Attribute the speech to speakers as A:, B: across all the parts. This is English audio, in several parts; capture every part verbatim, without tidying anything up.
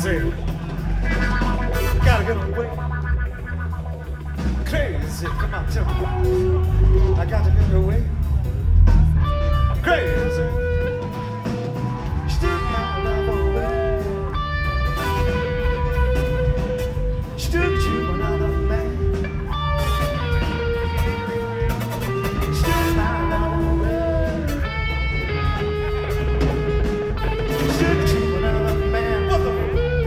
A: crazy. Gotta get away. Crazy, come on, tell me. I got to get away. Crazy. Still my love away. Still you another man. Still my love away. Still you another man. What the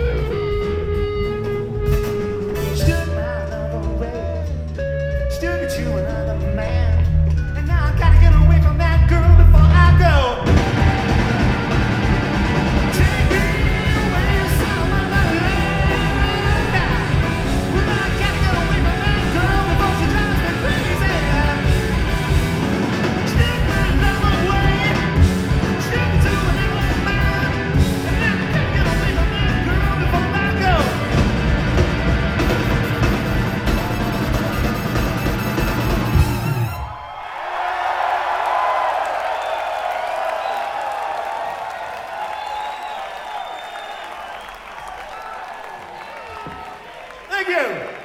A: Still my love away. Still get you another man. And now I gotta get away from that girl before I go. Take me away some other land. Well, I gotta get away from that girl before she drives me crazy. Still my love away. Still get you another man. And now I gotta get away from that girl before I go. Thank you.